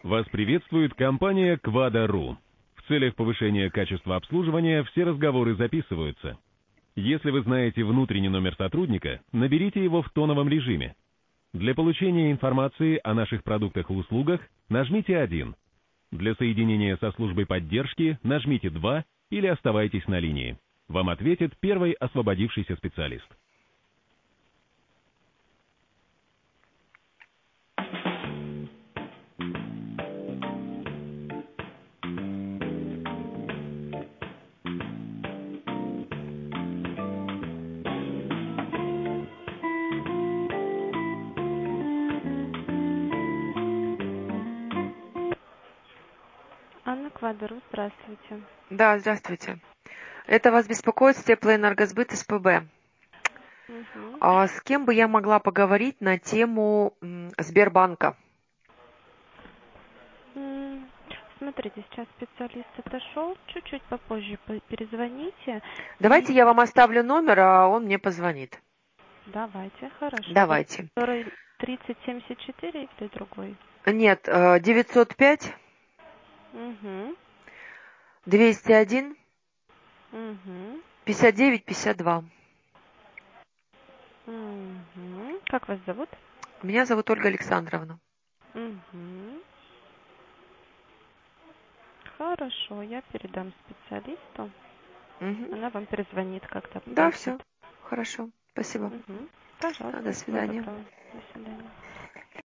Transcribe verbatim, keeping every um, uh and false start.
Вас приветствует компания Quad.ru. В целях повышения качества обслуживания все разговоры записываются. Если вы знаете внутренний номер сотрудника, наберите его в тоновом режиме. Для получения информации о наших продуктах и услугах нажмите один. Для соединения со службой поддержки нажмите два или оставайтесь на линии. Вам ответит первый освободившийся специалист. Анна Quad.ru, здравствуйте. Да, здравствуйте. Это вас беспокоит с Теплоэнергосбыт СПБ. Угу. А с кем бы я могла поговорить на тему м, Сбербанка? М, Смотрите, сейчас специалист отошел, чуть-чуть попозже по- перезвоните. Давайте И я вам оставлю номер, а он мне позвонит. давайте, хорошо. Вот Давайте. который тридцать семьдесят четыре или другой? Нет, э, девятьсот пять Угу. двести один Угу. пятьдесят девять пятьдесят два. Угу. Как вас зовут? Меня зовут Ольга Александровна. Угу. Хорошо, я передам специалисту. Мгм. Она вам перезвонит, когда Да, подойдет. все. Хорошо. Спасибо. Угу. Да, до Пожалуйста, всего свидания. доброго. До свидания.